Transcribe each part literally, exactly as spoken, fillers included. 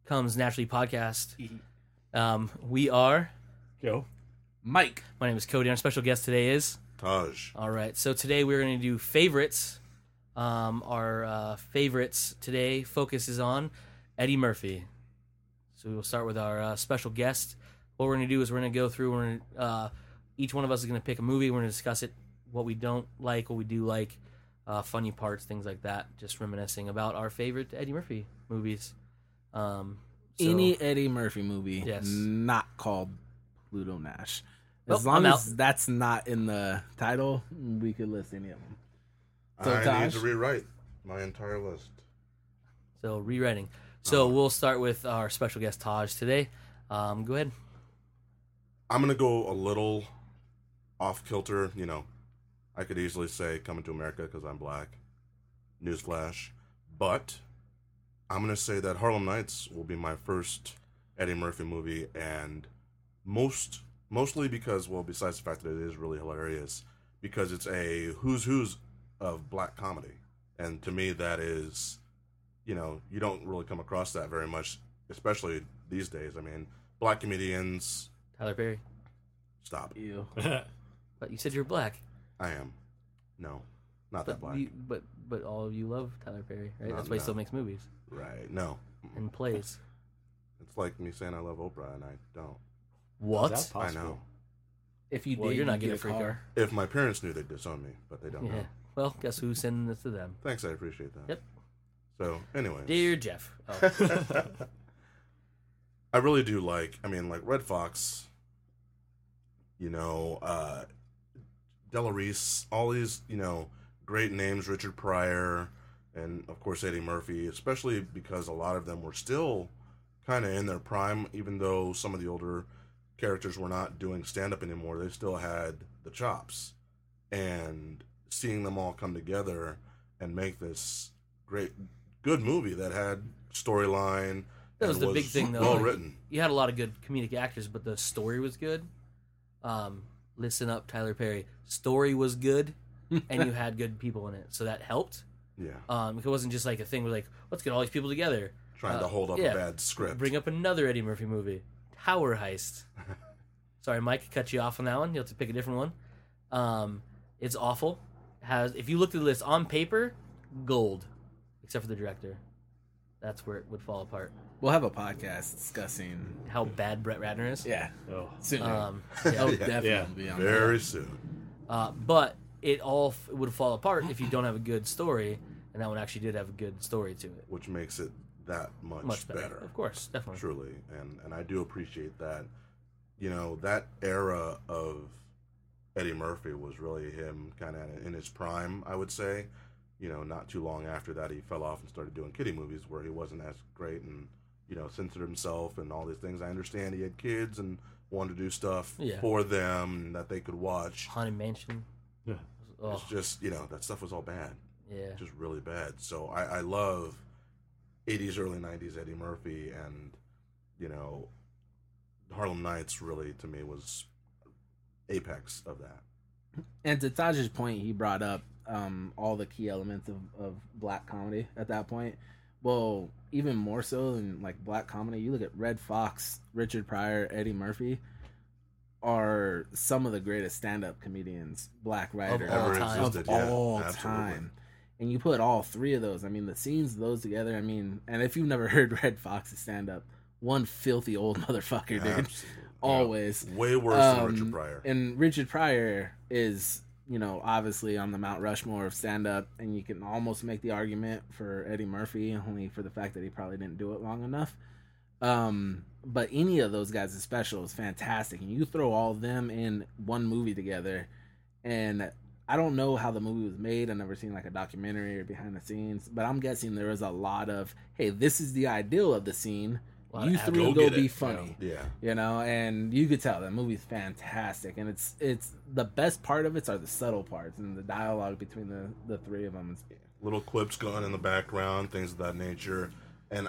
Comes Naturally podcast. Um, we are Joe. Mike. My name is Cody. Our special guest today is Taj. All right. So today we're going to do favorites. Um, our uh, favorites today focuses on Eddie Murphy. So we will start with our uh, special guest. What we're going to do is we're going to go through. We're gonna, uh, each one of us is going to pick a movie. We're going to discuss it. What we don't like, what we do like, uh, funny parts, things like that. Just reminiscing about our favorite Eddie Murphy movies. Um, so, Any Eddie Murphy movie, Yes. not called Pluto Nash. Nope, As long I'm as that's not in the title, we could list any of them. So, I Taj? need to rewrite my entire list. So rewriting. So we'll start with our special guest Taj today. Um, go ahead. I'm going to go a little off kilter. You know, I could easily say Coming to America because I'm black. Newsflash. But I'm going to say that Harlem Nights will be my first Eddie Murphy movie. And most, mostly because, well, besides the fact that it is really hilarious, because it's a who's who's of black comedy. And to me, that is, you know, you don't really come across that very much, especially these days. I mean, black comedians... Tyler Perry. Stop. Ew. But you said you're black. I am. No, not But that black. you, but but all of you love Tyler Perry, right? No, That's why he no. still makes movies Right. No. and plays. It's like me saying I love Oprah and I don't. What? Is that I possible? know. If you Well, did, you're not you'd getting get a free car. If my parents knew, they'd disown me, but they don't Yeah. know. Well, guess who's sending this to them? Thanks, I appreciate that. Yep. So, anyways. Dear Jeff. Oh. I really do like, I mean, like Red Fox, you know, uh, Della Reese, all these, you know, great names, Richard Pryor, and of course Eddie Murphy, especially because a lot of them were still kind of in their prime, even though some of the older characters were not doing stand-up anymore, they still had the chops. And seeing them all come together and make this great, good movie that had storyline. That was and the big thing, though. Well Like, written. You had a lot of good comedic actors, but the story was good. Um, listen up, Tyler Perry. Story was good, and you had good people in it, so that helped. Yeah. Um, it wasn't just like a thing where like, let's get all these people together. Trying Uh, to hold up yeah. a bad script. Bring up another Eddie Murphy movie, Tower Heist. Sorry, Mike, cut you off on that one. You'll have to pick a different one. Um, it's awful. Has if you looked at the list on paper, gold, except for the director. That's where it would fall apart. We'll have a podcast discussing. How bad Brett Ratner is. Yeah. Oh. Soon. Um, oh, yeah. definitely. Yeah. Be on Very that. soon. Uh, but it all f- would fall apart if you don't have a good story, and that one actually did have a good story to it. Which makes it that much, Much better, better. of course, definitely. Truly. And and I do appreciate that. You know, that era of Eddie Murphy was really him kind of in his prime, I would say. You know, not too long after that, he fell off and started doing kiddie movies where he wasn't as great and, you know, censored himself and all these things. I understand he had kids and wanted to do stuff Yeah. for them that they could watch. Haunted Mansion. Yeah. Oh, It's just, you know, that stuff was all bad. yeah. Just really bad. So I, I love eighties, early nineties Eddie Murphy, and, you know, Harlem Nights really, to me, was apex of that. And to Taj's point, he brought up um, all the key elements of, of black comedy at that point. Well, even more so than like black comedy, you look at Red Fox, Richard Pryor, Eddie Murphy are some of the greatest stand-up comedians, black writers all Ever time. of existed, yeah, all absolutely. time. And you put all three of those, I mean, the scenes of those together, I mean, and if you've never heard Red Fox's stand-up, one filthy old motherfucker, dude. Absolutely. Always. Way worse than Um, Richard Pryor. And Richard Pryor is, you know, obviously on the Mount Rushmore of stand-up, and you can almost make the argument for Eddie Murphy, only for the fact that he probably didn't do it long enough. Um, but any of those guys' special is fantastic, and you throw all of them in one movie together, and I don't know how the movie was made. I've never seen like a documentary or behind the scenes, but I'm guessing there was a lot of, hey, this is the ideal of the scene. Lot You of three Go go get be it. funny. Yeah. You know, and you could tell that movie's fantastic, and it's it's the best part of it are the subtle parts and the dialogue between the, the three of them. It's, Little clips going in the background, things of that nature. And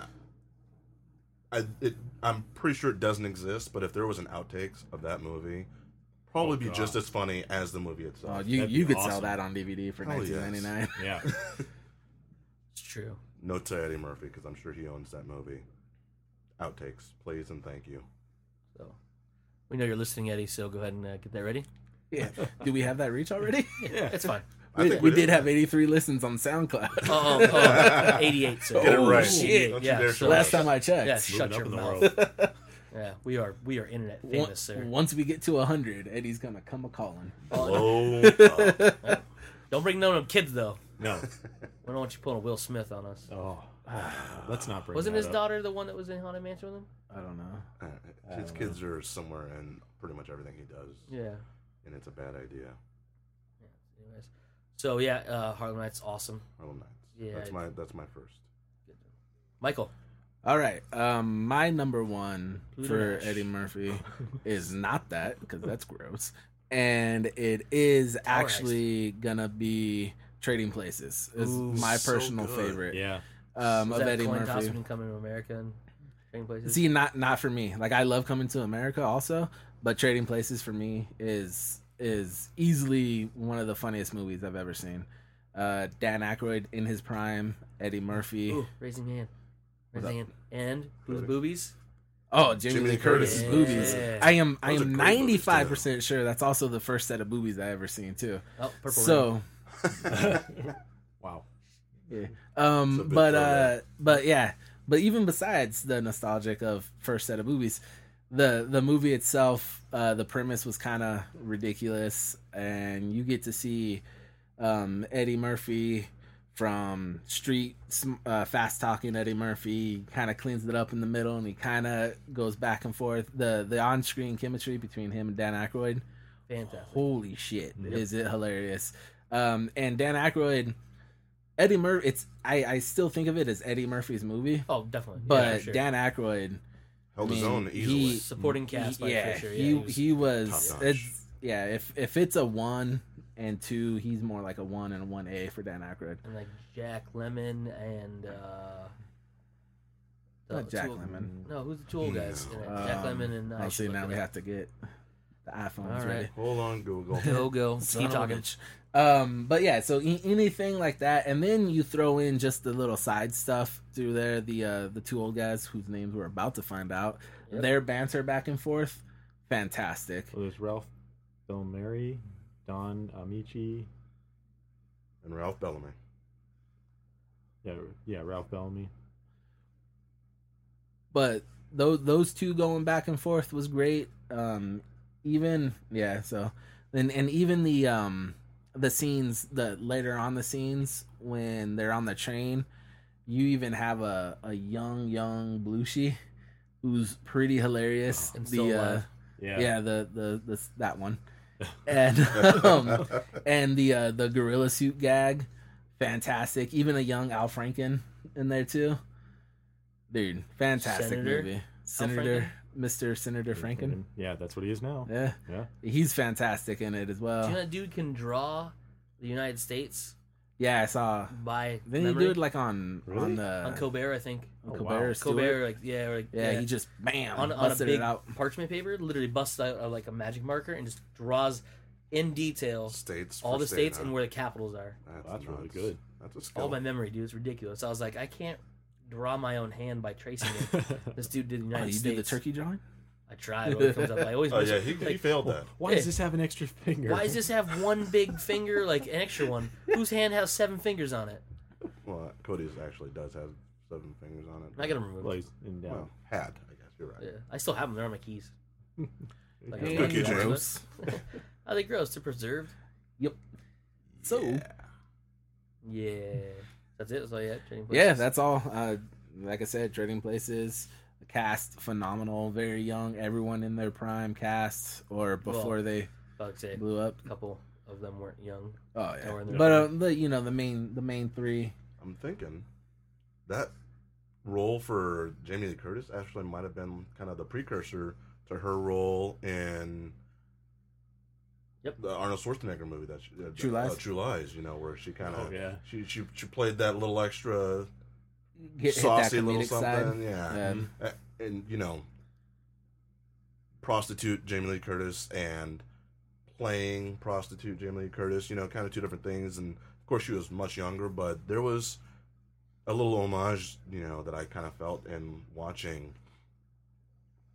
I, it, I'm pretty sure it doesn't exist, but if there was an outtakes of that movie, probably Oh, be God. just as funny as the movie itself. well, you That'd you be could sell awesome. that on D V D for Hell yes. nineteen ninety-nine. Yeah. It's true. Note to Eddie Murphy, because I'm sure he owns that movie. outtakes, please and thank you. So we know you're listening, Eddie. So go ahead and uh, get that ready. Yeah. Do we have that reach already? Yeah, it's fine. I we think we we did did. have eighty-three listens on SoundCloud. Oh, oh, oh eighty-eight. So Get it Oh, right. shit. Don't you Yeah, dare so show Last us. time I checked. yeah, Moving shut up your in the mouth. world. Yeah, we are we are internet Once- famous, sir. Once we get to one hundred, Eddie's gonna come a calling. Blow up. Don't bring no kids though. No. We don't want you pulling a Will Smith on us. Oh, let's not bring. Wasn't that his up. daughter the one that was in Haunted Mansion with him? I don't know. Uh, His kids are somewhere in pretty much everything he does, Yeah. and it's a bad idea. Anyways, so yeah, uh, Harlem Nights awesome. Harlem Nights. Yeah. That's my that's my first. Michael. All right. Um, my number one Pluto for Nash. Eddie Murphy is not that because that's gross, and it is actually gonna be Trading Places. Is Ooh, my so personal good. favorite Yeah. um, Was of that Eddie coin Murphy. toss when coming to America and Trading Places? See, not not for me. Like I love Coming to America also, but Trading Places for me is is easily one of the funniest movies I've ever seen. Uh, Dan Aykroyd in his prime, Eddie Murphy. Ooh, raising hand. What's Raising hand. And who's Curtis. boobies? Oh, Jamie, Jamie Lee Lee Curtis's Curtis. boobies. Yeah. I am I Those are am great movies, ninety-five percent sure that's also the first set of boobies I ever seen too. Oh, purple. So, Wow. yeah. It's Um a big but uh throwback. but yeah, but even besides the nostalgic of first set of movies, the the movie itself, uh the premise was kind of ridiculous, and you get to see um Eddie Murphy from street uh, fast talking Eddie Murphy kind of cleans it up in the middle, and he kind of goes back and forth. The the on screen chemistry between him and Dan Aykroyd, Fantastic. holy shit, Yep. is it hilarious. Um and Dan Aykroyd, Eddie Murphy, it's I, I still think of it as Eddie Murphy's movie, Oh, definitely. but yeah, for sure. Dan Aykroyd, Held I his mean, own he- easily. supporting cast by yeah, Fisher. Yeah, he was- he was top notch. it's, yeah, if if it's a one and two, he's more like a one and a one A for Dan Aykroyd. and like Jack Lemmon and uh the Not Jack two- Lemmon. No, who's the two old guys? in it? Jack Um, Lemmon and uh, I'll see, should now look we it have to get the iPhones All right. ready. Hold on, Google. up. Go go. Son Keep of a talking. bitch. Um, but yeah, so e- anything like that, and then you throw in just the little side stuff through there. The uh, the two old guys whose names we're about to find out, Yep. their banter back and forth, fantastic. Well, there's Ralph Belmary, Don Amici. And Ralph Bellamy. Yeah, yeah, Ralph Bellamy. But those those two going back and forth was great. Um, even yeah, so and and even the um the scenes the later on the scenes when they're on the train, you even have a a young young Belushi who's pretty hilarious. And still the uh, alive. Yeah. yeah, the the the that one, and um, and the uh, the gorilla suit gag, fantastic. Even a young Al Franken in there too, dude, fantastic Senator movie. Al Senator Franken? Mister Senator Franken, Yeah, that's what he is now. yeah, Yeah. he's fantastic in it as Do well. you know that dude can draw the United States Yeah, I saw. by Then he memory? do it like on Really? on the on Colbert, I think. on Oh, Colbert wow. Stewart. Colbert, like yeah, or like, Yeah, he just bam on, on a busted big it out. parchment paper, literally busts out uh, like a magic marker and just draws in detail States. all for the state, states huh? and where the capitals are. That's, That's really nuts. good. That's a skill. All by memory, dude. It's ridiculous. I was like, I can't draw my own hand by tracing it. This dude did the Oh, United you States. do the turkey drawing? I tried. But it comes up. I always. Oh miss yeah, it. he, he Like, failed that. Why Yeah. does this have an extra finger? why does this have one big finger, like an extra one? Whose hand has seven fingers on it? Well, Cody's actually does have seven fingers on it. I gotta remove Well, them. he's in doubt. Well, had I guess you're right. Yeah, I still have them. They're on my keys. Like, Yeah. I'm Cookie fucking James. gross. Are they gross? They're preserved. So Yeah. Yeah. That's it. That's all you had. Trading yeah, Places? that's all. Uh, like I said, Trading Places. The cast phenomenal, very young. Everyone in their prime cast or before Well, they I'd say blew up. a couple of them weren't young. Oh They yeah, were in their but uh, prime. the you know the main the main three. I'm thinking that role for Jamie Lee Curtis actually might have been kind of the precursor to her role in Yep. the Arnold Schwarzenegger movie that she, uh, True Lies? uh, True Lies, you know, where she kind of Oh, yeah. she, she she played that little extra Hit, hit that saucy little comedic something, side. yeah. Um, Uh, and you know, prostitute Jamie Lee Curtis and playing prostitute Jamie Lee Curtis, you know, kind of two different things. And of course, she was much younger, but there was a little homage, you know, that I kind of felt in watching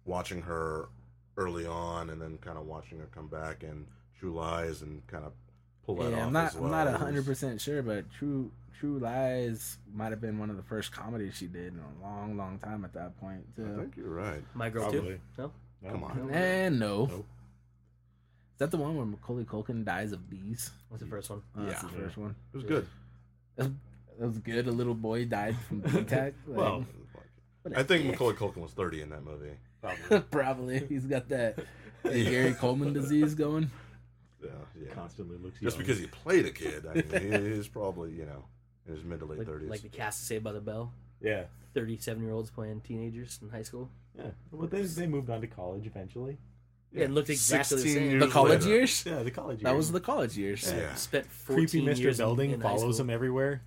watching her early on and then kind of watching her come back in True Lies and kind of pull that Yeah, off I'm not. as well. I'm not It was- hundred percent sure, but True True Lies might have been one of the first comedies she did in a long, long time at that point. I Too. think you're right. My Girl Probably. too. No, No, Come on. no. And no, Nope. is that the one where Macaulay Culkin dies of bees? what's the first one? Oh, that's Yeah. the first one. It was good. That was good. A little boy died from bee attack. Like, Well, what a I think dick. Macaulay Culkin was thirty in that movie. Probably. Probably he's got that, that Gary Coleman disease going. Yeah, yeah. Constantly looks Just young. because he played a kid, I mean, he's probably, you know, in his mid to late Like, thirties. like the cast of Saved by the Bell. Yeah. thirty-seven-year-olds playing teenagers in high school. Yeah. Well, they, they moved on to college eventually. Yeah, it looked exactly the sixteen same. years The college later. years. Yeah, the college years. That was the college years. Yeah. Spent fourteen Creepy Mister years in- Belding in high follows school. him everywhere.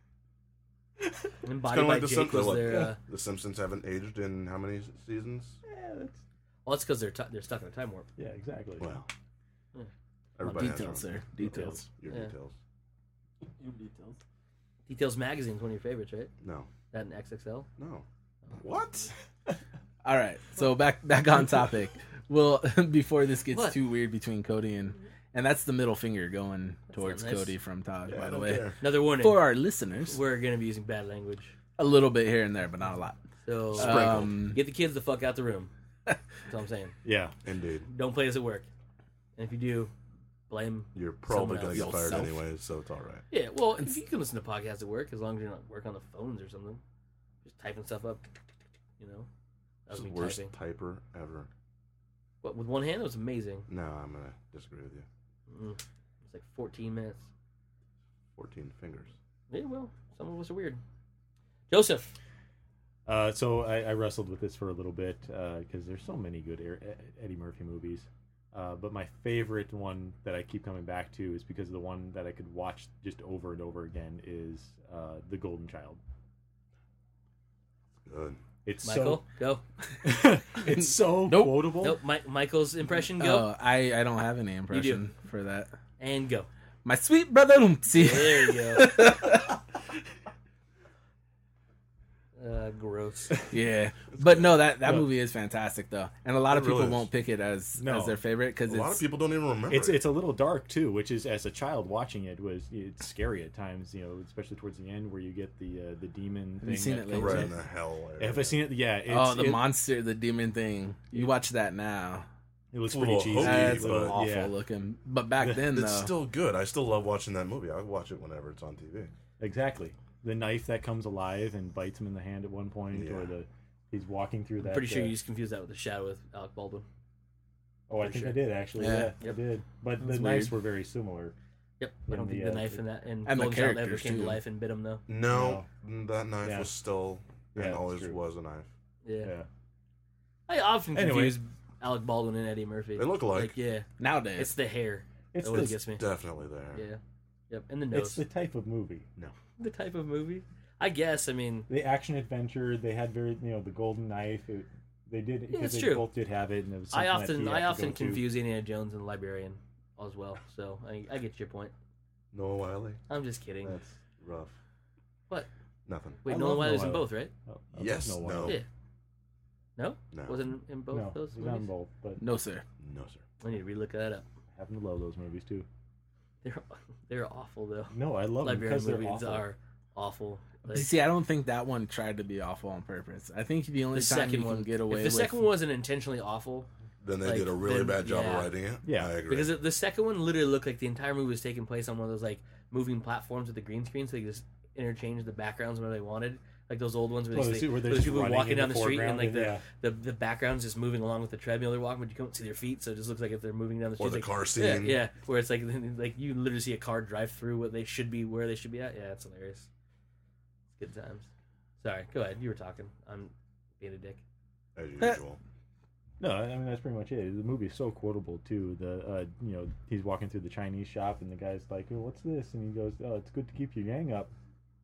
And It's Body kind of by like the Jake Simpsons. was Like, their. Uh, the Simpsons haven't aged in how many seasons? Yeah, that's, well, it's because they're t- they're stuck in a time warp. yeah, exactly. Well, Yeah. everybody has Details, their own sir. Details. Your Yeah. details. Details. Details Magazine's one of your favorites, right? No, That and X X L. no. What? All right, so back back on topic. Well, before this gets What? too weird between Cody and and that's the middle finger going That's towards not nice. Cody from Todd, Yeah, by I the don't way. care. Another warning. For our listeners, We're gonna be using bad language, a little bit here and there, but not a lot. so Sprinkled. Um, get the kids the fuck out the room. That's all I'm saying. Yeah. Indeed. Don't play this at work, and if you do, blame. You're probably Someone going to get else. fired Yourself. anyway, so it's all right. Yeah, well, if you can listen to podcasts at work, as long as you're not working on the phones or something, just typing stuff up. You know, that This was is me the worst typing. typer ever. But with one hand, it was amazing. No, I'm going to disagree with you. Mm. It's like fourteen minutes. fourteen fingers. Yeah, well, some of us are weird. Joseph. Uh, so I, I wrestled with this for a little bit because there's so many good Er- Eddie Murphy movies. Uh, but my favorite one that I keep coming back to is because the one that I could watch just over and over again is uh, The Golden Child. Good. It's Michael, go. so it's so Nope. quotable. Nope, Mi- Michael's impression, go. Oh, I I don't have any impression for that. And go. My sweet brother Lumpsy. There you go. Uh, gross. Yeah, but no, that that No. movie is fantastic though, and a lot of It people really is. won't pick it as No. as their favorite because A lot of it's people don't even remember It's it. it's a little dark too, which is as a child watching it was it's scary at times. You know, especially towards the end where you get the uh, the demon. Have you thing seen that it comes lately? right up. in the hell area. Have I seen it? Yeah. It's, oh the it, monster, the demon thing. You watch that now. It looks It's a pretty little cheesy. hokey, That's but- awful yeah. looking. But back then though, It's still good. I still love watching that movie. I watch it whenever it's on T V. Exactly. The knife that comes alive and bites him in the hand at one point, Yeah. or the he's walking through that. I'm pretty sure uh, you just confused that with the shadow with Alec Baldwin. Oh, I pretty think sure. I did actually. Yeah. Yeah, Yep. I did. But That's the knives weird. were very similar. Yep. I don't In think the, the uh, knife in that and, and the Golden Child ever characters, came to too. life and bit him though. No, that knife Yeah. was still Yeah, and that's always true. was a knife. Yeah. Yeah. I often Anyway. confuse Alec Baldwin and Eddie Murphy. They look alike. Like, yeah. nowadays. It's the hair. It's That what the, gets me. Definitely there. Yeah. Yep. And the it's nose. the type of movie. The type of movie. I guess. I mean, The action adventure. They had very you know the golden knife. It, they did it's because they true. both did have it, and it was I something that often he I had to often go to. confuse Indiana Jones and the Librarian as well. So I, I get your point. Noah Wiley. I'm just kidding. That's rough. What? Nothing. Wait, I Nolan love Wiley's in Noah. both, right? Oh, I Yes, love no. Noah. Yeah. No? No. Wasn't in both No, those he's on movies? both, but no sir. No, sir. I need to relook that up. I happen to love those movies too. They're they're awful though. No, I love them Librarian because they're movies awful. are awful. Like, See, I don't think that one tried to be awful on purpose. I think the only the time second you one, can get if away the with second one wasn't intentionally awful, Then they Like, did a really then- bad job yeah. of writing it. Yeah. I agree. because it, the second one literally looked like the entire movie was taking place on one of those like moving platforms with the green screen, so they just interchanged the backgrounds whenever they wanted. Like those old ones where, Oh, they, the suit where they're where there's just people running walking in down the the, street and like foreground the, and, the the background's just moving along with the treadmill they're walking, but you can't see their feet, so it just looks like if they're moving down the street. or the like, car yeah, scene. yeah, where it's like like you literally see a car drive through what they should be, where they should be at. Yeah, it's hilarious. It's good times. Sorry, go ahead. You were talking. I'm being a dick. As usual. No, I mean that's pretty much it. The movie is so quotable too. The uh, you know he's walking through the Chinese shop and the guy's like, oh, "What's this?" And he goes, "Oh, it's good to keep your yang up."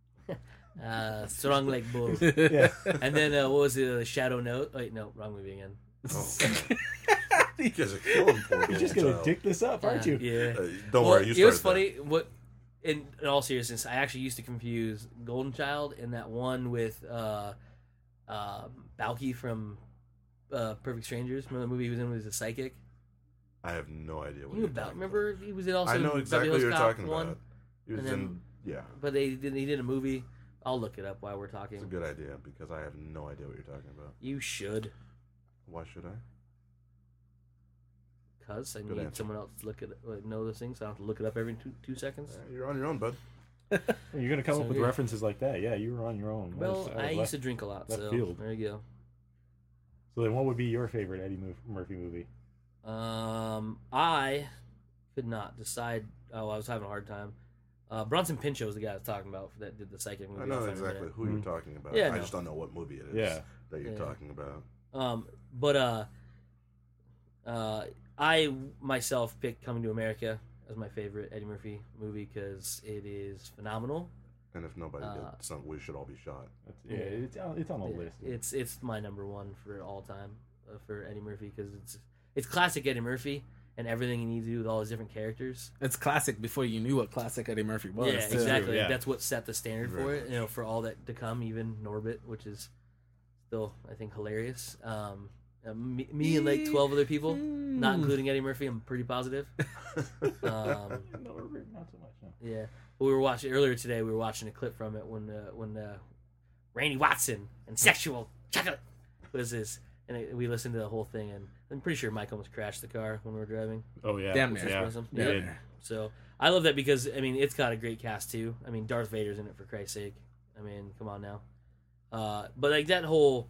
Uh, strong like bulls. Yeah, And then uh, what was it? Uh, Shadow Note. Wait, no, wrong movie again. Oh, you guys are killing poor you're little just gonna child. dick this up, aren't Yeah, you? Yeah. Uh, don't well, worry, you it was started funny. What, in, in all seriousness, I actually used to confuse Golden Child and that one with uh, uh, Balky from uh, Perfect Strangers? Remember the movie he was in? Was a psychic? I have no idea what You you're about? talking Remember he was in also. about. I know in exactly Beverly what you're Hills Cop talking one, about. He was and then- in, yeah. But they did. He did a movie. I'll look it up while we're talking. It's a good idea because I have no idea what you're talking about. You should, Why should I? cause I Good need answer. someone else to look at like, know those things. So I don't have to look it up every two two seconds. Eh, You're on your own, bud. You're gonna come So up with you're- references like that. Yeah, you were on your own. That Well, was- that was I left- used to drink a lot, left so field. there you So then, what would be your favorite Eddie Mur- Murphy movie? go. Um, I could not decide. Oh, I was having a hard time. Uh, Bronson Pinchot was the guy I was talking about that did the psychic movie. I know I'll find it in a exactly minute. who Mhm. you're talking about. Yeah, I I know. just don't know what movie it is Yeah. that you're Yeah. talking about. Um, but uh, uh, I myself picked Coming to America as my favorite Eddie Murphy movie because it is phenomenal. And if nobody Uh, did, some, we should all be shot. That's, yeah, it's on, it's on the It- list. It's it's my number one for all time uh, for Eddie Murphy because it's it's classic Eddie Murphy and everything you need to do with all his different characters. It's classic before you knew what classic Eddie Murphy was. yeah, too. exactly. yeah. That's what set the standard for Very it. You know, for all that to come, even Norbit, which is still I think hilarious. Um, uh, me, me and like twelve other people, not including Eddie Murphy. I'm pretty positive. Um, no, not so much. No. yeah, we were watching earlier today. We were watching a clip from it when uh, when uh, Randy Watson and sexual chocolate was this, and it, we listened to the whole thing. And I'm pretty sure Mike almost crashed the car when we were driving. Oh yeah, Damn Which near. was yeah. awesome. Yeah. Yeah. Did. So I love that because I mean it's got a great cast too. I mean Darth Vader's in it for Christ's sake. I mean come on now. Uh, but like that whole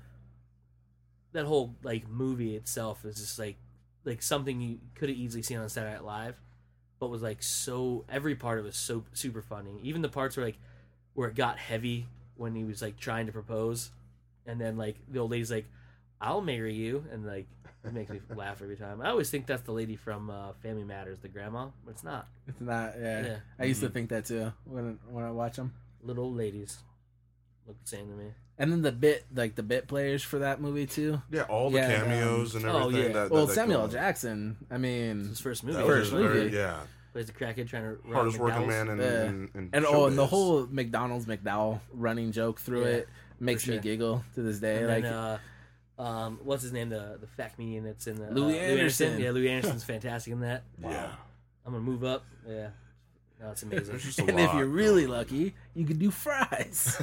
that whole like movie itself is just like like something you could have easily seen on Saturday Night Live, but was like so every part of it was so super funny. Even the parts where like where it got heavy when he was like trying to propose, and then like the old lady's like, "I'll marry you," and like it makes me laugh every time. I always think that's the lady from uh, Family Matters, the grandma, but it's not. It's not. Yeah, Yeah. I used to think that too when when I watch them. Little old ladies look the same to me. And then the bit, like the bit players for that movie too. Yeah, all the Yeah, cameos um, and oh, everything. yeah. That, that, Well, that Samuel L. go- Jackson. I mean, It's his first movie. that First was very- movie. yeah. Plays the crackhead trying to rob Hardest working McDonald's. man in, Yeah. in, in and oh, and the showbiz. whole McDonald's McDowell running joke through Yeah, it makes for me sure. giggle to this day. And like, then, uh, um, what's his name? The the fat comedian that's in the Louis uh, Anderson. Yeah, Louis Anderson's fantastic in that. Yeah. I'm gonna move up. Yeah, no, it's amazing. There's just a and if lot you're really going on. lucky, you could do fries.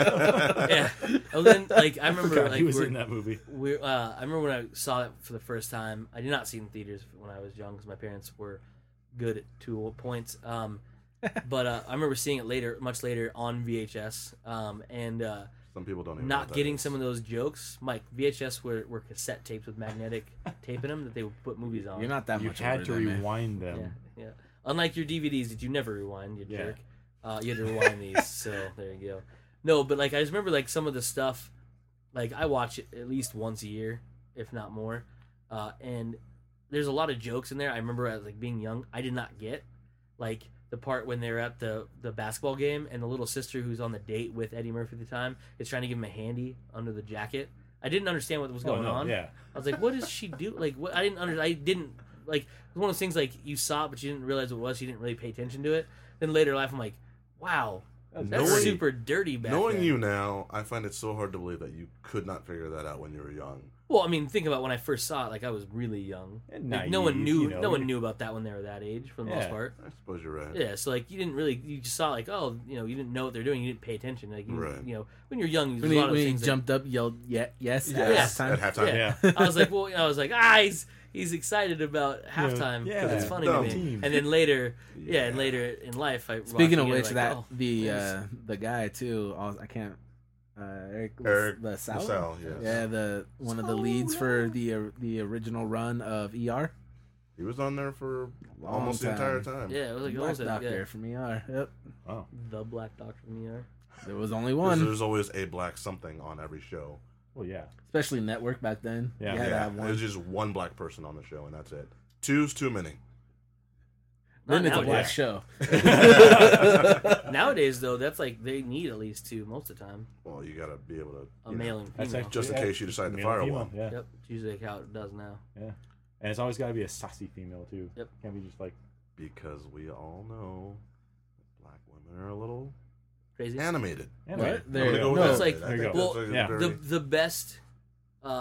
yeah. And then like I remember Forgot like he was we're- in that movie. we uh, I remember when I saw it for the first time. I did not see it in theaters when I was young because my parents were good at two points. Um, but uh, I remember seeing it later, much later on V H S, um, and uh, Some people don't even know not what that getting is. some of those jokes. Mike, V H S were, were cassette tapes with magnetic tape in them that they would put movies on. You're not that You much. had older to than me. rewind Yeah, them. yeah. Unlike your D V Ds that you never rewind, you Yeah. jerk. Uh, you had to rewind these, so there you go. No, but like I just remember like some of the stuff. Like I watch it at least once a year, if not more. Uh, and there's a lot of jokes in there. I remember as like being young, I did not get like the part when they're at the the basketball game and the little sister who's on the date with Eddie Murphy at the time is trying to give him a handy under the jacket. I didn't understand what was Oh, going no, on. yeah. I was like, what does she do? Like, what? I didn't under. I didn't like. It was one of those things like you saw it, but you didn't realize what it was. You didn't really pay attention to it. Then later in life, I'm like, wow, that's Knowing- super dirty back Knowing then. you now, I find it so hard to believe that you could not figure that out when you were young. Well, I mean, think about when I first saw it. Like, I was really young. And Like, no one naive, knew. you know, no one you- knew about that when they were that age, for the Yeah. most part. I suppose you're right. Yeah, so like you didn't really. You just saw like, oh, you know, you didn't know what they're doing. You didn't pay attention. Like, you, Right. you know, when you're young, When there's he, a lot of when he things. that- jumped up, yelled yeah, yes at Yes. halftime. At halftime. Yeah. Yeah. I was like, well, I was like, ah, he's he's excited about halftime because yeah, it's funny dumb to me. team. And then later, yeah, and Yeah. later in life, I Speaking of watching it, which, like, that oh, the there's- uh, the guy too. I, was, I can't. Uh, Eric, Eric LaSalle? LaSalle, yes. Yeah, the one of the leads for the uh, the original run of E R. He was on there for Long almost the entire time. time. yeah, it was like Black almost a- Doctor yeah, from E R. Yep, Oh, the Black Doctor from E R. there was only Because one, There's always a black something on every show. well, yeah. especially network back then. Yeah. you had to Yeah, have one. there's just one black person on the show, and that's it. Two's too many. Not Then it's a nowadays. black show. Nowadays, though, that's like they need at least two most of the time. Well, you gotta be able to. A you know, male and That's female. actually- Just in yeah, case you decide to male fire and one. female, Yeah. Yep, it's usually like how it does now. Yeah. And it's always got to be a sassy female too. Yep. Can't be just like Because we all know black women are a little Crazy. animated. yeah, What? like- There I'm you gonna go. with No, that. it's like- I There you think go. that's Well, a yeah. very- the the best uh,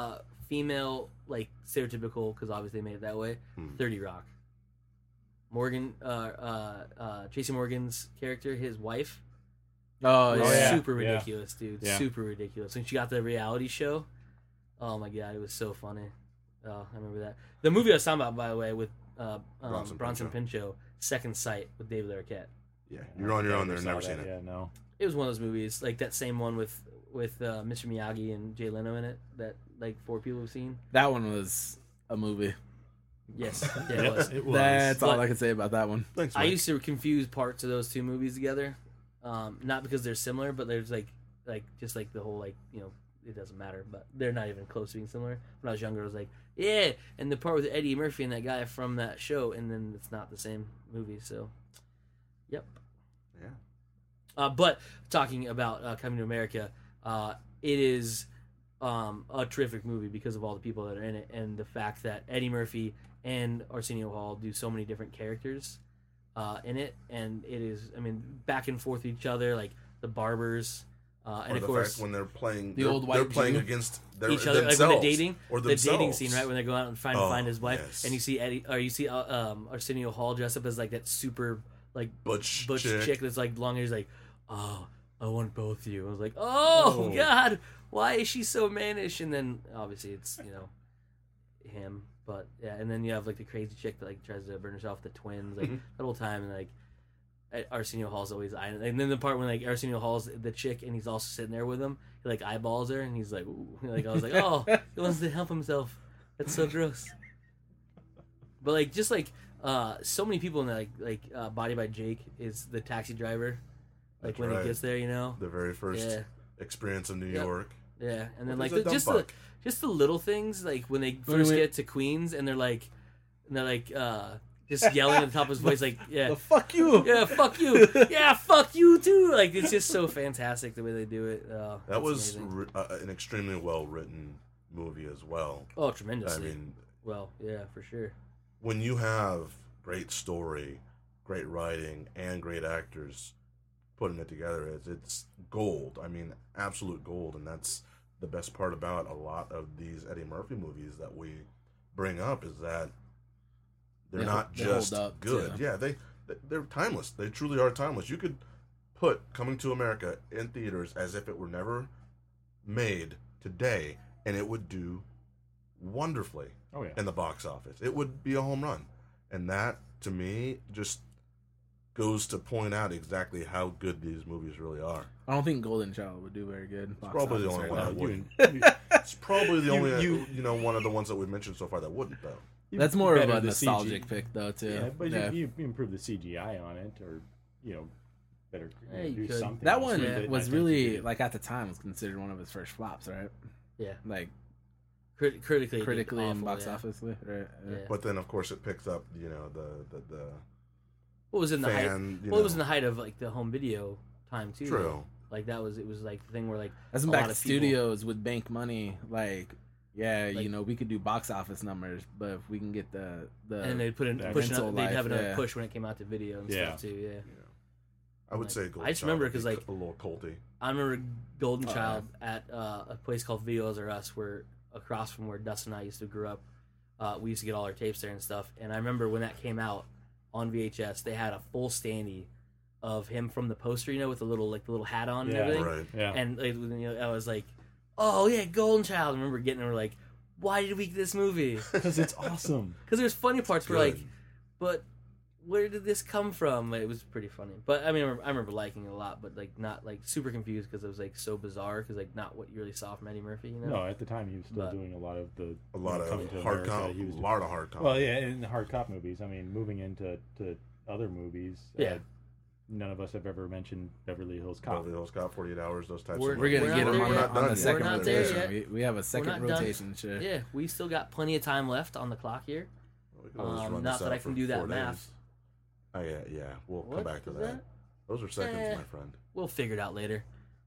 female, like stereotypical, because obviously they made it that way. Hmm. thirty Rock. Morgan, uh, uh, uh, Tracy Morgan's character, his wife, Oh, was yeah. super Yeah. ridiculous, dude. Yeah. Super ridiculous. When she got the reality show, oh my god, it was so funny. Oh, I remember that. The movie I was talking about, by the way, with uh, um, Bronson Bronson, Pinchot. Pinchot, Second Sight with David Arquette. Yeah, you're on your own there. Never Never saw seen that, it. Yeah, no. It was one of those movies, like that same one with with uh, Mister Miyagi and Jay Leno in it, that like four people have seen. That one was a movie. Yes, yeah, it was. It was. That's all But- I can say about that one. Thanks, I Mike. used to confuse parts of those two movies together, um, not because they're similar, but there's like, like just like the whole like you know it doesn't matter, but they're not even close to being similar. When I was younger, I was like, yeah, and the part with Eddie Murphy and that guy from that show, and then it's not the same movie. So, yep. Yeah. Uh, but talking about uh, Coming to America, uh, it is um, a terrific movie because of all the people that are in it and the fact that Eddie Murphy and Arsenio Hall do so many different characters uh, in it, and it is, I mean, back and forth with each other, like the barbers, uh, and or of the course fact when they're playing, The they're, old they're white playing Jew. against their, each other, like themselves when they're dating, or the themselves. dating scene, right when they go out and trying to Oh, find his wife, yes. and you see Eddie, or you see uh, um, Arsenio Hall dressed up as like that super like Butch, butch chick. chick. that's like long hair. He's like, oh, I want both of you. I was like, oh, Oh. god, why is she so mannish? And then obviously it's you know him, but yeah, and then you have like the crazy chick that like tries to burn herself, the twins, like Mhm. that whole time, and like Arsenio Hall's always eyeing, and then the part when like Arsenio Hall's the chick and he's also sitting there with him, he like eyeballs her and he's like, ooh, like I was like, oh, he wants to help himself. That's so gross. But like just like uh, so many people in that, like like uh, Body by Jake is the taxi driver. Like That's when right. he gets there, you know. The very first Yeah, experience in New Yep. York. yeah, and then Well, like there's a the, just the dump fuck. just the little things, like when they Wait, first wait. get to Queens and they're like, and they're like uh, just yelling at the top of his voice, like yeah. The fuck you. Yeah, fuck you. Yeah, fuck you too. Like it's just so fantastic the way they do it. Uh, That it's was amazing. ri- uh, an extremely well written movie as well. oh I tremendously. mean, well, yeah, for sure. when you have great story, great writing, and great actors putting it together, it's, it's gold. I mean, absolute gold, and that's the best part about a lot of these Eddie Murphy movies that we bring up is that they're They not hold- they hold just up, good. too. Yeah, they they're timeless. They truly are timeless. You could put Coming to America in theaters as if it were never made today, and it would do wonderfully Oh yeah. in the box office. It would be a home run. And that, to me, just goes to point out exactly how good these movies really are. I don't think Golden Child would do very good. Box probably the office only right one now. I Uh, wouldn't. you- It's probably the You- only, you- you, know, one of the ones that we've mentioned so far that wouldn't, though. you That's more of better a the C G nostalgic pick, though, too. Yeah, but Yeah. You, you you improve the C G I on it, or you know, better you know, Yeah, you do could. something. That else one with it, and I was think you really, could- like, at the time, was considered one of his first flops, right? Yeah, Like, Crit- critically, it did critically and awful, box yeah. office. Right? Yeah. Yeah. But then, of course, it picks up, you know, the the, the What was in the height? fan. You Well, know, it was in the height of like the home video time too. True. though. Like that was it was like the thing where like As a back lot to of people- studios would bank money, like, yeah, Like- you know, we could do box office numbers, but if we can get the the and they'd put in the push rental another, they'd have life, another yeah. push when it came out to video and Yeah. stuff too. Yeah, you know, I would Like, say Golden I just Child remember would be 'cause, like- a little culty. I remember Golden Oh, Child at uh, a place called Videos R Us, where across from where Dustin and I used to grow up. Uh, we used to get all our tapes there and stuff. And I remember when that came out on V H S, they had a full standee of him from the poster, you know, with the little like the little hat on and Yeah. everything. Right. yeah. And like, you know, I was like, "Oh yeah, Golden Child." I remember getting, and we're like, "Why did we get this movie?" Because it's awesome. Because there's funny parts where like, Good. but where did this come from? It was pretty funny. But I mean, I remember, I remember liking it a lot, but like not like super confused because it was like so bizarre because like not what you really saw from Eddie Murphy, you know? No, at the time he was still But- doing a lot of the A lot you know, coming of to hard America, cop, he a was lot of hard cop. Well, yeah, in the hard cop movies. I mean, moving into to other movies. Yeah. Uh, none of us have ever mentioned Beverly Hills Cop. Beverly Hills Cop, forty-eight hours, those types We're- of We're movies. gonna We're get not him there on, the, yet. on the We're second not there rotation. yet. We, we have a second not done. rotation, sure. Yeah, we still got plenty of time left on the clock here. We could always Um, run not this that out I can for do that four math. days. Oh yeah, yeah. We'll What come back to was that. that? Those are seconds, Eh. my friend. We'll figure it out later.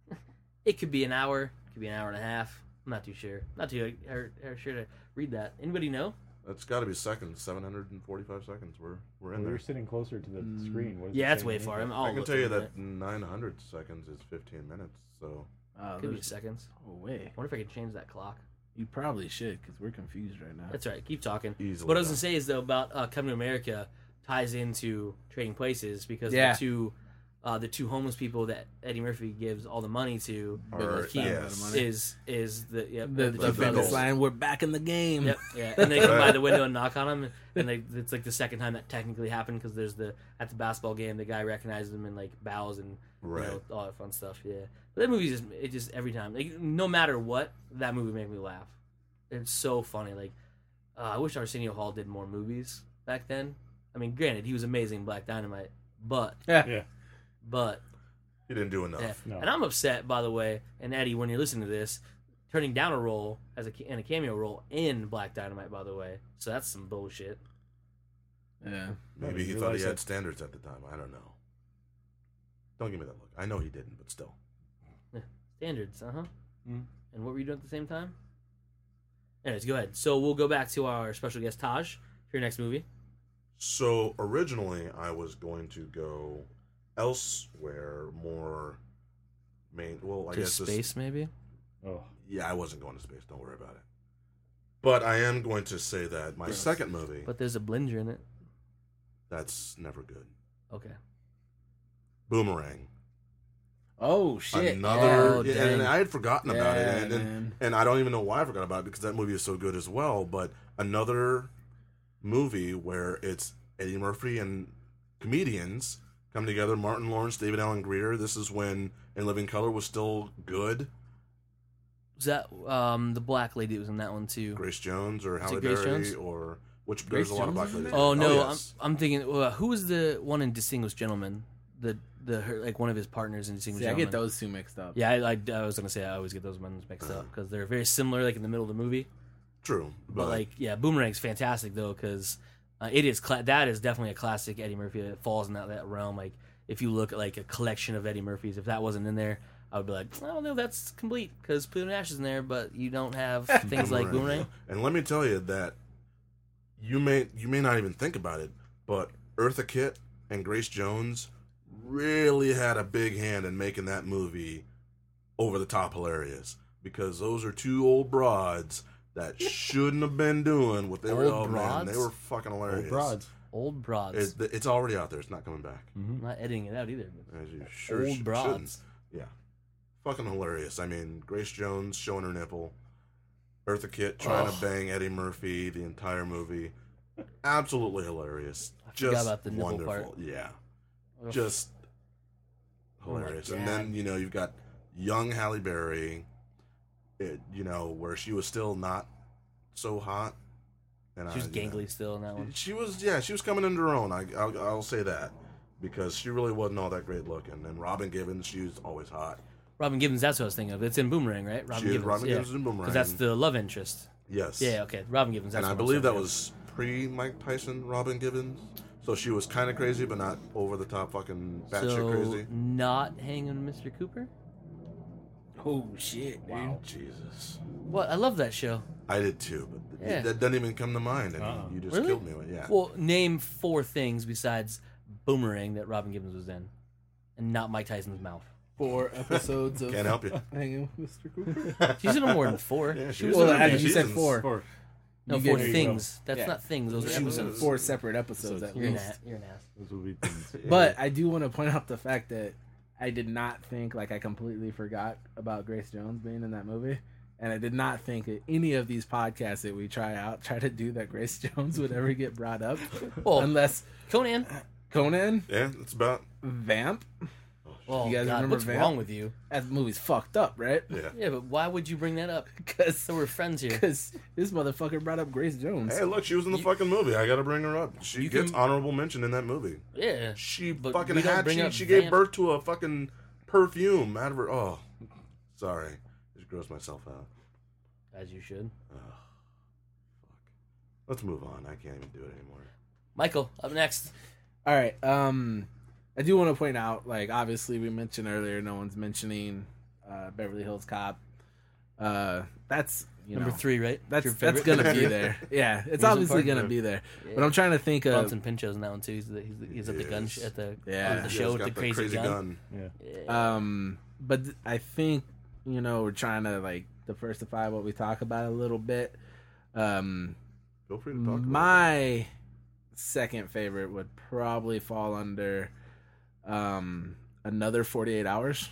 It could be an hour, it could be an hour and a half. I'm not too sure. Not too er, er, sure to read that. Anybody know? That's got to be seconds. Seven hundred and forty-five seconds. We're we're in we there. were sitting closer to the Mm. screen. What does Yeah, it that's say way underneath far. it? I'm, I I'll can look tell you in a that minute. nine hundred seconds is fifteen minutes. So Uh, Could be there's- seconds. oh, wait. I wonder if I can change that clock. You probably should, because we're confused right now. That's right. Keep talking. Easily What I was done. gonna say is though about uh, Coming to America ties into Trading Places because Yeah. the two, uh, the two homeless people that Eddie Murphy gives all the money to Or, keep yes. is is the yep, The, the, the two famous brothers. line, we're back in the game. Yep, yeah, and they come by the window and knock on him, and they, it's like the second time that technically happened because there's the at the basketball game the guy recognizes him and like bows and Right. you know, all that fun stuff. Yeah, but that movie just it just every time like no matter what that movie made me laugh. It's so funny. Like uh, I wish Arsenio Hall did more movies back then. I mean, granted he was amazing in Black Dynamite, but Yeah. Yeah. but He didn't do enough. yeah. No. And I'm upset by the way. And Eddie, when you're listening to this, turning down a role as a in a cameo role in Black Dynamite, by the way. So that's some bullshit. Yeah. Maybe he You thought he realize had that- standards at the time. I don't know. Don't give me that look. I know he didn't, but still. Standards, uh huh. Mm. And what were you doing at the same time? Anyways, go ahead. So we'll go back to our special guest Taj for your next movie. So originally, I was going to go elsewhere, more main. Well, I to guess space, this, maybe. Oh, yeah, I wasn't going to space. Don't worry about it. But I am going to say that my Gross. second movie, But there's a blinger in it. that's never good. Okay. Boomerang. Oh, shit. Another, Oh, yeah, dang. and I had forgotten about Yeah, it, and, and man. and I don't even know why I forgot about it because that movie is so good as well. But another movie where it's Eddie Murphy and comedians come together. Martin Lawrence, David Allen Greer. This is when In Living Color was still good. Was that um, the black lady that was in that one too? Grace Jones or it Halle Grace Berry Jones? or which Grace there's a lot of Jones black is in ladies. there? Oh no, yes. I'm I'm thinking uh, who was the one in Distinguished Gentleman? The the her, like one of his partners in Distinguished See, I Gentleman. get those two mixed up. Yeah, I, I, I was gonna say I always get those ones mixed up because they're very similar, like in the middle of the movie. True, But, but, like, yeah, Boomerang's fantastic though because uh, it is cla- that is definitely a classic Eddie Murphy. It falls in that, that realm. Like if you look at like a collection of Eddie Murphys, if that wasn't in there, I would be like, I don't know, that's complete because Pluto Nash is in there, but you don't have things like Boomerang. And let me tell you that you may you may not even think about it, but Eartha Kitt and Grace Jones really had a big hand in making that movie over the top hilarious because those are two old broads that shouldn't have been doing what they were. Old Oh man, broads? they were fucking hilarious. old broads. Old broads. It, it's already out there. It's not coming back. I'm not editing it out either. As you sure Old sh- broads. shouldn't. Yeah, fucking hilarious. I mean, Grace Jones showing her nipple, Eartha Kitt trying Oh. to bang Eddie Murphy the entire movie, absolutely hilarious. I forgot Just about the nipple wonderful. part. Yeah, Ugh. just Oh my hilarious. God. And then you know you've got young Halle Berry, it, you know where she was still not so hot. And She was I, you know, gangly still in that one. she was, yeah, she was coming into her own. I, I'll, I'll say that because she really wasn't all that great looking. And Robin Givens, she was always hot. Robin Gibbons, that's what I was thinking of. It's in Boomerang, right? Robin She is Gibbons. Robin yeah. Givens in Boomerang. Because that's the love interest. Yes. Yeah, okay. Robin Gibbons. That's and I what I'm believe that thinking of. was pre Mike Tyson, Robin Givens. So she was kind of crazy, but not over the top, fucking batshit so, crazy. not hanging with Mister Cooper? Oh, shit, dude. Wow, Jesus. What? I love that show. I did too, but th- Yeah. that doesn't even come to mind, and Uh-uh. you just Really? killed me with yeah. Well, name four things besides Boomerang that Robin Gibbons was in, and not Mike Tyson's mouth. Four episodes of Can't help you. Hanging with Mister Cooper. She's in more than four. Yeah, she she was was Well, in I a mean, few you said seasons. four. Four. no you four get- things. That's Yeah. not things. Those are She was in episodes. four separate episodes at You're an, least. ass. You're an ass. Those will be things. But I do want to point out the fact that I did not think, like, I completely forgot about Grace Jones being in that movie. And I did not think that any of these podcasts that we try out try to do that Grace Jones would ever get brought up. Well, Unless Conan. Conan, Yeah, it's about Vamp. Oh, You guys God, remember what's Vamp? wrong with you? That movie's fucked up, right? yeah. Yeah, but why would you bring that up? Because So we're friends here. this motherfucker brought up Grace Jones. Hey, look, she was in the You- fucking movie. I got to bring her up. She You gets can- honorable mention in that movie. Yeah. She But fucking we don't had. bring She, up she gave Vamp. birth to a fucking perfume out of her. Oh, sorry, I just grossed myself out. As you should. Oh, fuck. Let's move on. I can't even do it anymore. Michael, up next. All right. Um, I do want to point out, like, obviously we mentioned earlier, no one's mentioning uh, Beverly Hills Cop. Uh, that's you Number know, three, right? That's Your that's favorite? gonna be there. Yeah, it's Amusement obviously park? gonna Yeah. be there. Yeah. But I'm trying to think of Bronson Pinchot's in that one too. He's, the, he's, the, he's at the gun sh- Yes. at the, Yeah. at the Yeah, show he's with the got crazy, gun. Yeah. Yeah. um, but th- I think you know, we're trying to like diversify what we talk about a little bit. Um, Feel free to talk. about my second favorite would probably fall under um, another forty-eight hours.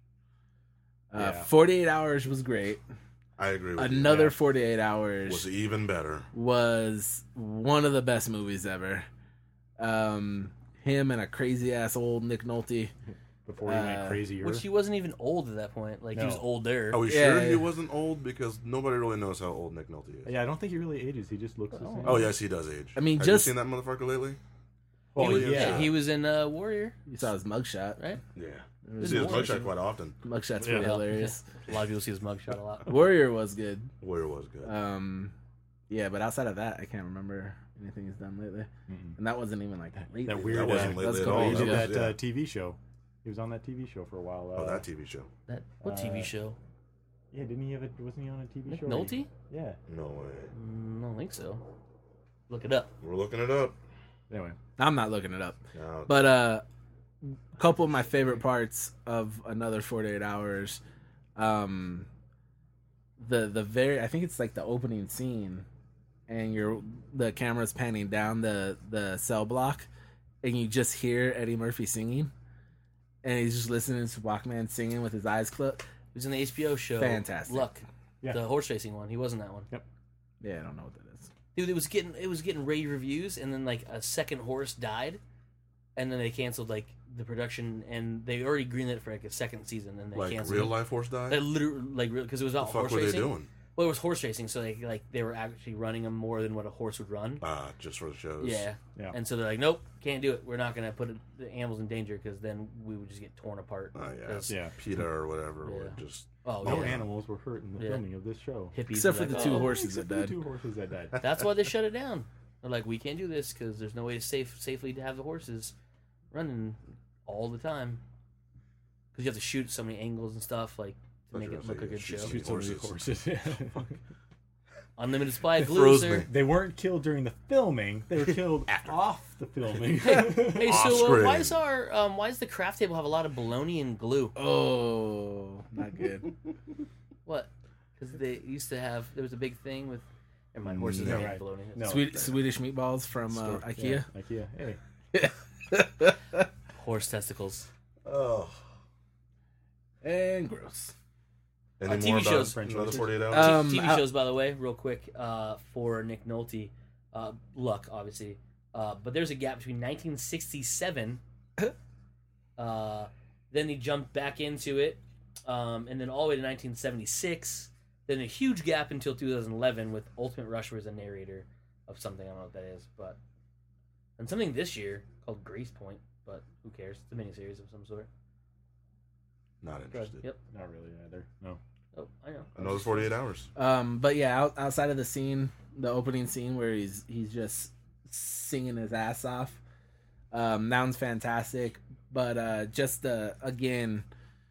Uh, Yeah. forty-eight hours was great. it. I agree with Another Yeah. forty-eight you. hours Was even better. was one of the best movies ever. Um, him and a crazy ass old Nick Nolte. Before he went Uh, crazier. Which he wasn't even old at that point. Like he was No. older. Are we Yeah, sure yeah. he wasn't old? Because nobody really knows how old Nick Nolte is. yeah, I don't think he really ages. He just looks the Oh. same. Oh yes, he does age. I mean, Have just- you seen that motherfucker lately? Oh, he was, yeah. yeah, he was in uh, Warrior, You saw his mugshot. right? Yeah, It you was see his Warrior. mugshot quite often. Mugshot's Yeah. pretty hilarious. A lot of people see his mugshot a lot. Warrior was good. Warrior was good. Um, yeah, but outside of that, I can't remember anything he's done lately. Mm-mm. And that wasn't even like lately. That weird. That wasn't uh, lately that's at a couple all. years He That ago. did was- that yeah. uh, T V show. He was on that T V show for a while. Uh, oh, that T V show. That what T V Uh, show? Yeah, didn't he have a? Wasn't he on a T V Nick show? Nolte? Yeah. No way. Mm, I don't think so. Look it up. We're looking it up. Anyway, I'm not looking it up. Now, But uh, a couple of my favorite parts of another forty-eight hours, um, the the very I think it's like the opening scene, and you're the camera's panning down the the cell block, and you just hear Eddie Murphy singing, and he's just listening to Walkman singing with his eyes closed. He was in the H B O show. Fantastic. Luck. Yeah. The horse racing one. He wasn't that one. Yeah, I don't know what that is. Dude, it was getting it was getting rave reviews, and then like a second horse died, and then they canceled like the production, and they already greenlit for like a second season, and they like canceled. real it. life horse died. Like literally, like because it was What about the fuck horse were they racing. doing? Well, it was horse racing, so they like they were actually running them more than what a horse would run. Ah, just for the shows. Yeah. Yeah. And so they're like, nope, can't do it. We're not going to put it, the animals in danger because then we would just get torn apart. Oh yeah. 'Cause- yeah. PETA or whatever Yeah. would just. Oh, No yeah. animals were hurt in the Yeah. filming of this show. Hippies Except were for the like, two "Oh." horses that Except for the died. two horses that died. That's why they shut it down. They're like, we can't do this because there's no way to safe safely to have the horses running all the time. Because you have to shoot so many angles and stuff like to Thought make you it were look a saying good shoot show. some Shoot so many horses. horses. Unlimited supply of It glue, froze sir. me. They weren't killed during the filming. They were killed off the filming. Hey, Off so uh, screen. why is our um, why does the craft table have a lot of bologna and glue? Oh, not good. What? Because they used to have there was a big thing with. Never mind, horses No. don't Right. have bologna. No. Sweet, Swedish meatballs from uh, Store- IKEA. Yeah, IKEA. Hey. Horse testicles. Oh. And gross. Any Uh, T V more about shows. French another horses? forty-eight hours? Um, T V I- shows, by the way, real quick, uh, for Nick Nolte, uh, Luck, obviously. Uh, but there's a gap between nineteen sixty-seven, uh, then he jumped back into it, um, and then all the way to nineteen seventy-six. Then a huge gap until two thousand eleven with Ultimate Rush was a narrator of something. I don't know what that is, but and something this year called Grace Point. But who cares? It's a miniseries of some sort. Not interested. Yep. Not really either. No. Oh, I know. Another forty-eight hours. Um, but yeah, out, outside of the scene, the opening scene where he's he's just singing his ass off, um, that one's fantastic. But uh, just the again,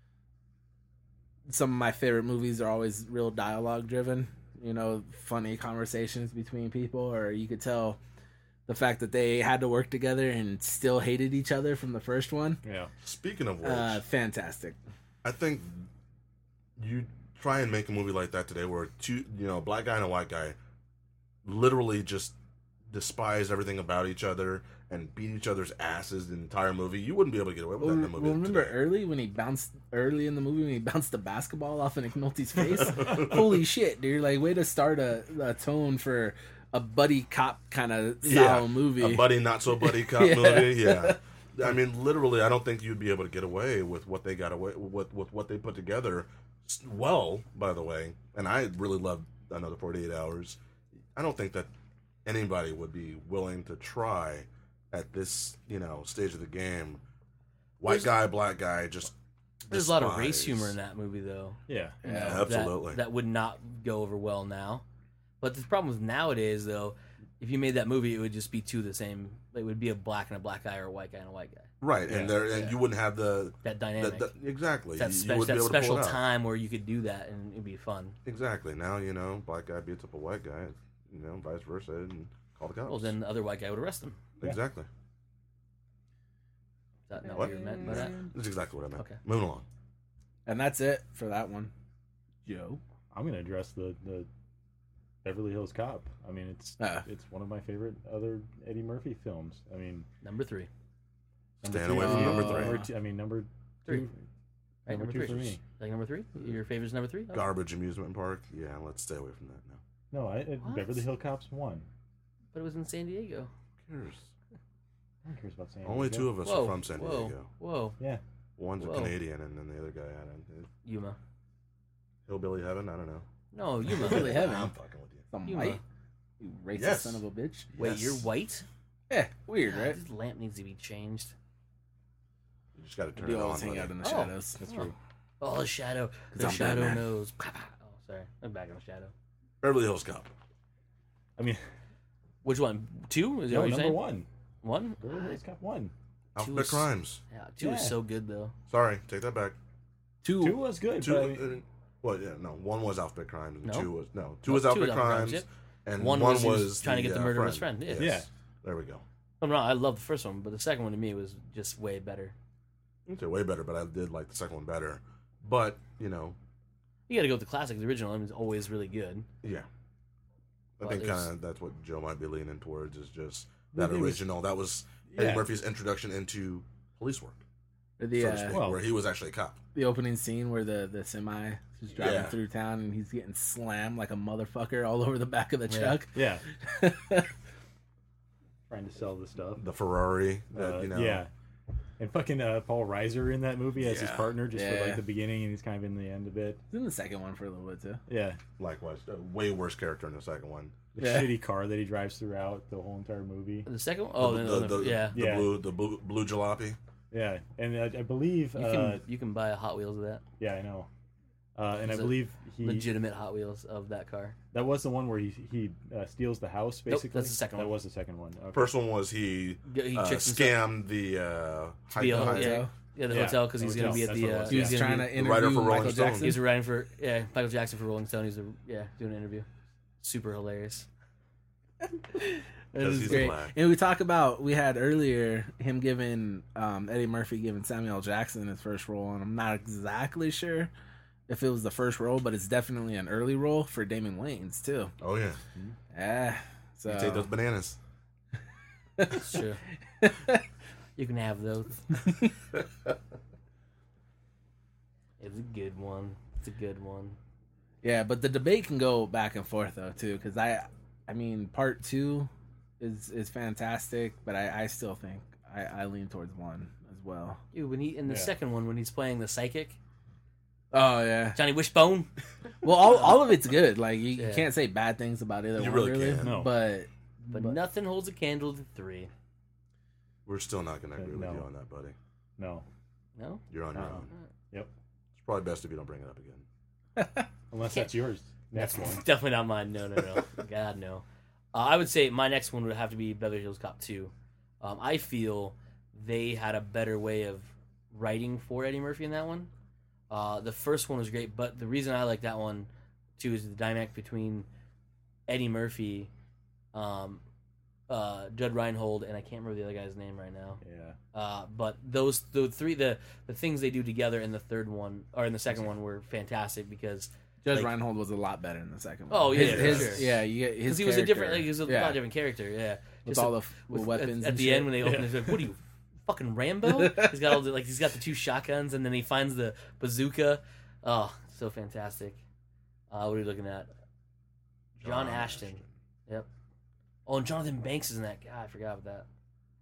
some of my favorite movies are always real dialogue driven. You know, funny conversations between people, or you could tell the fact that they had to work together and still hated each other from the first one. Yeah. Speaking of which, Uh, fantastic. I think you try and make a movie like that today where two, you know, a black guy and a white guy literally just despise everything about each other and beat each other's asses the entire movie. You wouldn't be able to get away with that in the Well, movie. remember today. early when he bounced early in the movie when he bounced the basketball off of Nick Nolte's face? Holy shit, dude! Like, way to start a, a tone for a buddy cop kind of style Yeah, movie. a buddy not so buddy cop Yeah. movie. Yeah, I mean, literally, I don't think you'd be able to get away with what they got away with with what they put together. Well, by the way, and I really love Another forty-eight Hours. I don't think that anybody would be willing to try at this, you know, stage of the game. White There's- guy, black guy, just There's a lot of race despise. humor in that movie, though. Yeah. You know, Yeah, that- absolutely. That, would not go over well now. But the problem with nowadays, though, if you made that movie, it would just be two of the same. It would be a black and a black guy or a white guy and a white guy. Right, Yeah, and there, and yeah. you wouldn't have the, That the, dynamic. the exactly. that you, spe- you would that be able to pull special it out. time where you could do that and it'd be fun. Exactly. Now you know, black guy beats up a white guy, you know, vice versa, and call the cops. Well, then the other white guy would arrest him. exactly. Is that not What? what you meant by that? That's exactly what I meant. Okay. Moving along. And that's it for that one. Joe. I'm gonna address the the Beverly Hills Cop. I mean, it's Uh. it's one of my favorite other Eddie Murphy films. I mean, Number three. number Staying two away for from you, number three. two- I mean, number Three. two, Right, number, number two three. for me. Like number three? Your favorite's number three? Oh. Garbage amusement park. Yeah, let's stay away from that now. No, I, it, What? Beverly Hills Cop's one. But it was in San Diego. Who cares? No one cares about San Only Diego. two of us Whoa, are from San whoa, Diego. whoa. Yeah, One's Whoa. a Canadian, and then the other guy had a Yuma. hillbilly heaven. I don't know. No, Yuma. Really heaven. I'm fucking with you. Some You white. know. You racist Yes. son of a bitch. Wait, Yes. you're white? Yeah, weird, God, right? This lamp needs to be changed. You just got to turn We it on. always hang buddy. out in the Oh. shadows. that's Oh. true. Oh, the shadow. The I'm shadow Batman. knows. Oh, sorry. I'm back in the shadow. Beverly Hills Cop. I mean, Which one? Two? Is that no, what you're number saying? one. One? Beverly Hills Cop one. Alphabet is- Crimes. Yeah, two is Yeah. so good, though. Sorry, take that back. Two. Two was good, Two. but I mean, uh, well, yeah, no. One was Alphabet Crimes, and No. two was no. Two No, was two Alphabet was Alphabet Crimes, Crimes, and One one, was he was was trying to the, get the uh, murder of his friend, yeah. Yeah. There we go. Oh, no, I love the first one, but the second one to me was just way better. Okay, way better, but I did like the second one better. But you know, You got to go with the classic. The original one is always really good. yeah. I Well, think there's- kind of that's what Joe might be leaning towards is just The that thing was- original. that was Eddie yeah. Murphy's introduction into police work, The so to uh, speak, Well- where he was actually a cop. the opening scene where the the semi is driving Yeah. through town and he's getting slammed like a motherfucker all over the back of the Yeah. truck. yeah, trying to sell the stuff. The Ferrari, that Uh, you know, Yeah, and fucking uh, Paul Reiser in that movie as his Yeah. partner, just for Yeah. like the beginning, and he's kind of in the end of it. He's in the second one for a little bit too. Yeah, likewise, a way worse character in the second one. the Yeah. shitty car that he drives throughout the whole entire movie. The second one? Oh, the, no, the, no, the- yeah. the Yeah. blue, the blue, blue jalopy. Yeah, and I, I believe, You uh, can you can buy a Hot Wheels of that. yeah, I know, uh, and I It's a believe he Legitimate Hot Wheels of that car. that was the one where he he uh, steals the house. Nope, Basically, that's the second That one. was the second one. Okay. First one was he, He uh, tricks himself scammed the uh, to be a, high- yeah, hotel. yeah, the Yeah, hotel because the he's going to hotel. be at That's the. what it Uh, was, He was he's trying gonna to be, the writer interview for Rolling Michael Stone. Jackson. He's writing for yeah Michael Jackson for Rolling Stone. He's a, yeah doing an interview. Super hilarious. It Because was he's great. black. And we talk about we had earlier him giving um, Eddie Murphy giving Samuel Jackson his first role, and I'm not exactly sure if it was the first role, but it's definitely an early role for Damon Wayans too. Oh yeah, Yeah, so you take those bananas. It's true. You can have those. It's a good one. It's a good one. yeah, but the debate can go back and forth though too, because I, I mean, part two is is fantastic, but I, I still think I, I lean towards one as well. Ew, when he in the Yeah. second one when he's playing the psychic Oh yeah. Johnny Wishbone. Well, all, all of it's good. Like you, you Yeah. can't say bad things about either You one, really really. can't. No. But But, But- nothing holds a candle to three. We're still not going to Uh, agree no. with you on that, buddy. No, No? You're on your Uh-uh. own. Yep. It's probably best if you don't bring it up again. unless Can't- that's yours. Next one. Definitely not mine. No, no, no. God, no. Uh, I would say my next one would have to be Beverly Hills Cop two. Um, I feel they had a better way of writing for Eddie Murphy in that one. Uh, the first one was great, but the reason I like that one, too, is the dynamic between Eddie Murphy, um, uh, Judd Reinhold, and I can't remember the other guy's name right now. Yeah. Uh, but those the three the the things they do together in the third one or in the second one were fantastic because Judge Like- Reinhold was a lot better in the second one. Oh, yeah, his, for his, sure. yeah, you get his because he was a different character. like, he was a yeah. lot different character. Yeah, with Just all a- the f- with- weapons at, at and the shit. end when they open Yeah. it, like, what are you fucking Rambo? He's got all the like he's got the two shotguns and then he finds the bazooka. Oh, so fantastic. Uh, what are you looking at? John, John Ashton. Ashton. Yep. Oh, and Jonathan Banks is in that. God, I forgot about that.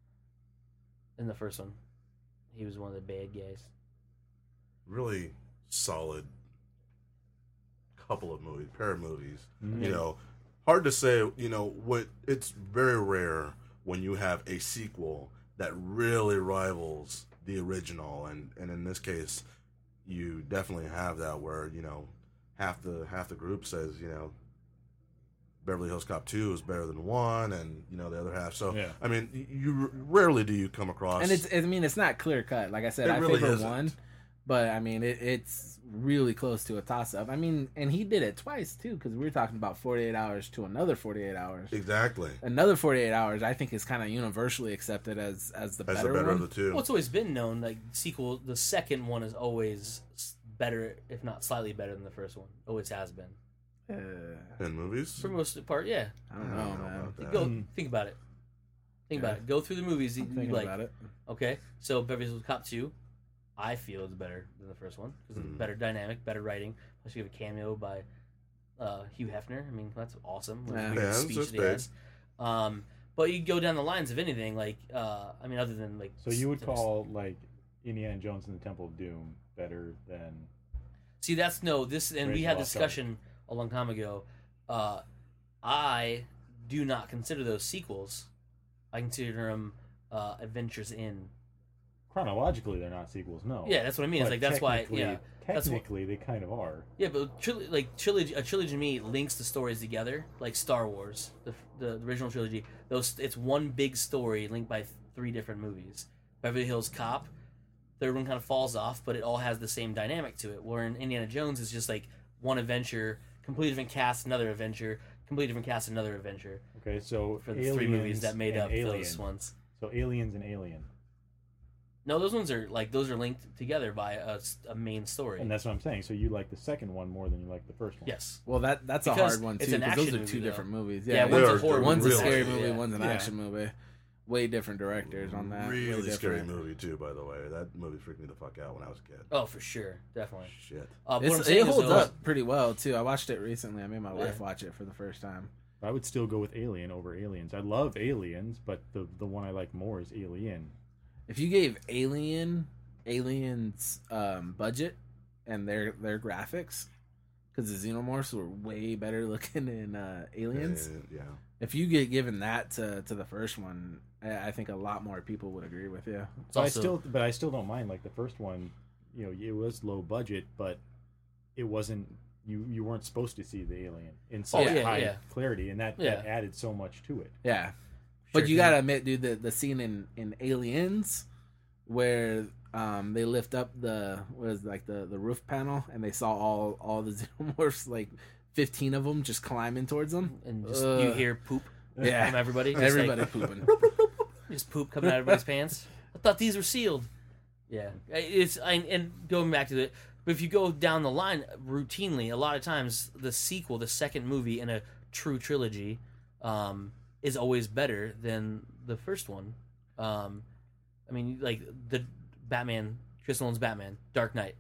In the first one, he was one of the bad guys. Really solid couple of movies, pair of movies. Mhm. You know, hard to say. You know, what it's very rare when you have a sequel that really rivals the original, and and in this case, you definitely have that where you know half the half the group says you know Beverly Hills Cop two is better than one, and you know the other half. So Yeah. I mean, y- you rarely do you come across. And it's, I mean, it's not clear cut. Like I said, It I really favor isn't. one, but I mean, it, it's really close to a toss up. I mean, and he did it twice too, because we were talking about forty-eight hours to another forty-eight hours. exactly Another forty-eight hours, I think, is kind of universally accepted as as the as better, the better one. of the two. Well, it's always been known like sequel. The second one is always s- better, if not slightly better than the first one. Always has been. Uh, In movies? For most part, yeah. I don't know, man. about that. Go Um, think about it. Think Yeah. about it. Go through the movies that I'm you thinking like. about it. Okay, so Beverly Hills Cop two, I feel is better than the first one because Mhm. of better dynamic, better writing. Plus, you have a cameo by uh, Hugh Hefner. I mean, that's awesome. With Yeah. the weird Yeah, speech that's that he big. has. Um, but you go down the lines of anything like, uh, I mean, other than like. So you would s- call like Indiana Jones and the Temple of Doom better than See, that's no this, and we Raiders had of the this Lost Ark. discussion a long time ago. Uh, I do not consider those sequels. I consider them uh, adventures in. chronologically they're not sequels. No. Yeah, that's what I mean. It's But like that's why. technically- Yeah, that's what- Technically, they kind of are. yeah, but tril- like trilogy, a trilogy to me links the stories together, like Star Wars, the, the the original trilogy. Those it's one big story linked by th- three different movies. Beverly Hills Cop, third one kind of falls off, but it all has the same dynamic to it. Where in Indiana Jones is just like one adventure, completely different cast, another adventure, completely different cast, another adventure Okay, so for the aliens three movies that made and up Alien. those ones. So aliens and Alien, No, those ones are like those are linked together by a, s- a main story. and that's what I'm saying. So you like the second one more than you like the first one. Yes. Well, that that's a Because hard one it's too an because those action are two movie, though. different movies. Yeah, Yeah, one's They a are horror one's a movie. scary Yeah. movie, one's an Yeah. action movie. Way different directors on that. Way Really scary different. movie too, by the way. That movie freaked me the fuck out when I was a kid. Oh, for sure, definitely. Shit. Uh, but what I'm It's, saying it is, holds though, up pretty well too. I watched it recently. I made my wife Yeah. watch it for the first time. I would still go with Alien over Aliens. I love Aliens, but the the one I like more is Alien. If you gave Alien Aliens um, budget and their their graphics, because the Xenomorphs were way better looking in uh, Aliens. And, yeah. If you get given that to to the first one, I, I think a lot more people would agree with you. It's So I also- still, but I still don't mind. Like the first one, you know, it was low budget, but it wasn't. You you weren't supposed to see the alien in such yeah, high yeah. clarity, and that, Yeah. that added so much to it. Yeah, Sure, but you 'cause gotta admit, dude, the the scene in in Aliens where um they lift up the what is it, like the the roof panel and they saw all all the Xenomorphs, like fifteen of them, just climbing towards them. and just you Ugh. hear poop Yeah. from everybody. Just Everybody like, pooping. just poop coming out of everybody's pants. I thought these were sealed. Yeah, it's I, and going back to the. But if you go down the line routinely, a lot of times the sequel, the second movie in a true trilogy, um, is always better than the first one. Um, I mean, like the Batman, Chris Nolan's Batman, Dark Knight,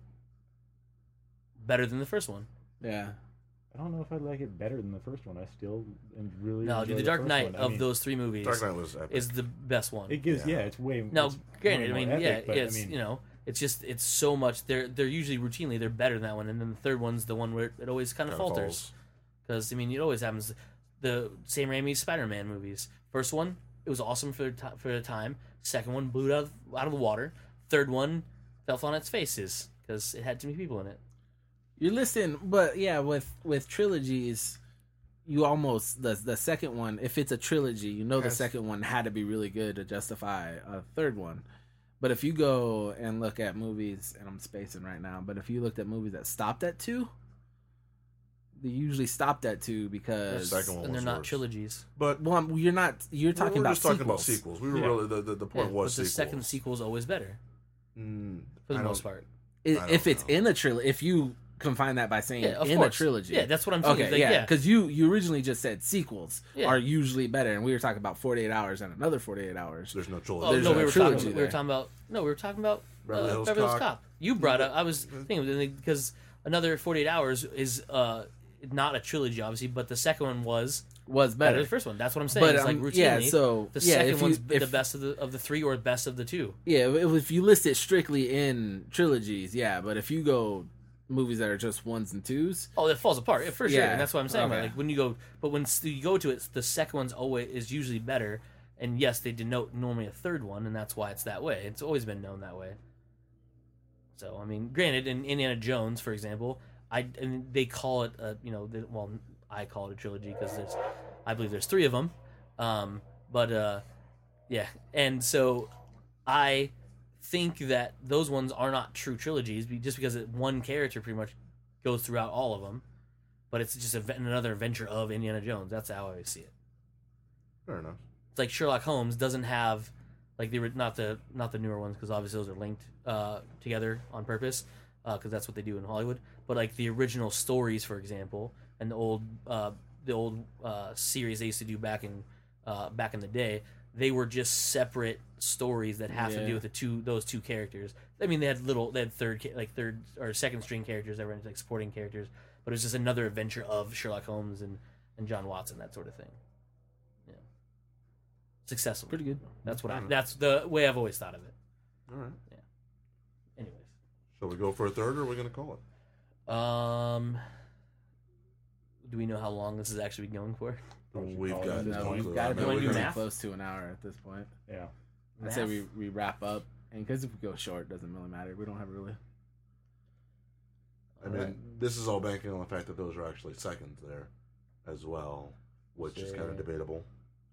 better than the first one. Yeah, I don't know if I like it better than the first one. I still am really No, enjoy dude, the Dark first Knight one. I of mean, those three movies Dark Knight was epic. is the best one. It gives Yeah. yeah, it's way No, it's granted, way I more mean, epic, yeah, but it's I mean, you know, it's just it's so much. They're they're usually routinely they're better than that one, and then the third one's the one where it always kind of Kinda falters. falls. Because I mean, it always happens. The Sam Raimi's Spider-Man movies. First one, it was awesome for the ti- for the time. Second one blew it out of, out of the water. Third one fell on its faces because it had too many people in it. you're listening, but yeah, with with trilogies, you almost the the second one. If it's a trilogy, you know the Yes. second one had to be really good to justify a third one. But if you go and look at movies, and I'm spacing right now, but if you looked at movies that stopped at two, they usually stopped at two because Second one and they're was not worse. trilogies. But well, I'm- you're not. You're talking we were about just talking sequels. about sequels. We were Yeah. really the, the, the point Yeah, was but the sequels. second sequel is always better Mm, for the I most don't- part. I- I don't If it's know. in a trilogy, if you confine that by saying Yeah, of in course. a trilogy, Yeah, that's what I'm saying. okay, Like, yeah, yeah. because you you originally just said sequels Yeah. are usually better, and we were talking about forty-eight hours and another forty-eight hours. There's no Oh trilogy. There's no, a we were trilogy talking. We there. were talking about. No, we were talking about Beverly uh, Hills Beverly Hills Cop. Cop. You brought up. I was thinking because another forty-eight hours is uh not a trilogy, obviously, but the second one was Was better better, than the first one. That's what I'm saying. but it's like um, routinely. yeah. So the yeah, second if you, one's if, the best of the of the three or best of the two. Yeah, if, if you list it strictly in trilogies, yeah. But if you go movies that are just ones and twos, Oh, it falls apart for sure. Yeah, And that's what I'm saying. okay. Like when you go, but when you go to it, the second one's always is usually better. And yes, they denote normally a third one, and that's why it's that way. It's always been known that way. So I mean, granted, in Indiana Jones, for example, I and they call it a you know they, well I call it a trilogy because there's I believe there's three of them, um, but uh, yeah, and so I think that those ones are not true trilogies be- just because it, one character pretty much goes throughout all of them, but it's just a, another adventure of Indiana Jones. That's how I always see it. Fair enough. It's like Sherlock Holmes doesn't have like they were not the not the newer ones because obviously those are linked uh, together on purpose. because that's what they do in Hollywood. But like the original stories, for example, and the old uh, the old uh, series they used to do back in uh, back in the day, they were just separate stories that have to Yeah. do with the two those two characters. I mean, they had little they had third ca- like third or second string characters that were like supporting characters, but it was just another adventure of Sherlock Holmes and, and John Watson, that sort of thing. Yeah, successful. Pretty good. That's what I. That's the way I've always thought of it. All right. Anyways, Shall we go for a third, or are we going to call it? um, do we know how long this is actually going for? Probably should We've call it got at this No, point. we've clue. got I to mean, be wanna do pretty math? close to an hour at this point. Yeah. I'd say Math? we, we wrap up, and because if we go short, it doesn't really matter. We don't have really. I mean, this is all banking on the fact that those are actually seconds there as well, which is kind Sure. of debatable.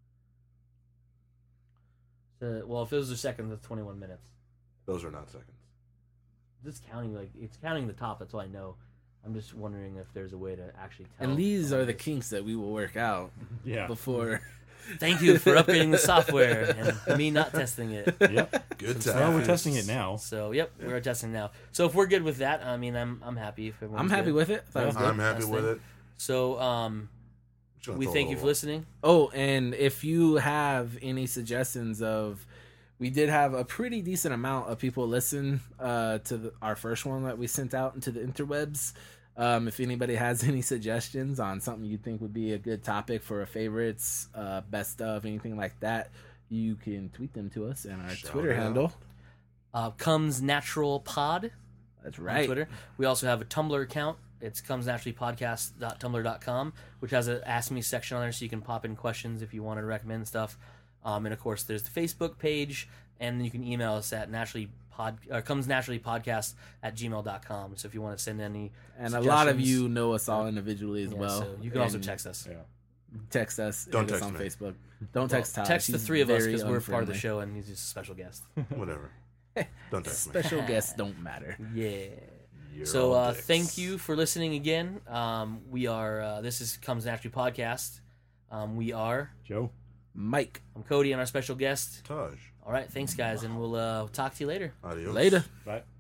Uh, well, if those are seconds, that's twenty-one minutes. Those are not seconds. Just counting, like it's counting the top. That's all I know. I'm just wondering if there's a way to actually tell. And these are the this. kinks that we will work out Yeah. before. Thank you for updating the software and me not testing it. Yep. Good Since- time. Well, we're testing it now. So, yep, we're testing now. So, if we're good with that, I mean, I'm I'm happy. If I'm everyone's happy good. with it. Thought it was good. I'm happy Last with thing. it. So, um, Just gonna we throw a thank you little- for listening. Oh, and if you have any suggestions of, we did have a pretty decent amount of people listen uh, to the, our first one that we sent out into the interwebs. Um, if anybody has any suggestions on something you think would be a good topic for a favorites, uh, best of, anything like that, you can tweet them to us and our Shout Twitter it out. handle. Uh, Comes Natural Pod That's on right. Twitter. We also have a Tumblr account. It's comes naturally podcast dot tumblr dot com, which has an Ask Me section on there, so you can pop in questions if you want to recommend stuff. Um, and of course, there's the Facebook page, and you can email us at naturally pod or comes naturally podcast at gmail dot com. So if you want to send any, And a lot of suggestions- you know us all individually as yeah, well. so you can also And text us. Yeah. text us. Don't hit us text on me. Facebook. Don't Well, text Todd. text the He's three of us very because we're part of the unfriendly. show, and he's just a special guest. Whatever. Don't text me. Special guests don't matter. Yeah. You're So all uh, dicks. thank you for listening again. Um, we are uh, this is Comes Naturally podcast. Um, we are Joe. Mike, I'm Cody and our special guest. Taj. All right, thanks guys, and we'll uh, talk to you later. Adios. later. Bye.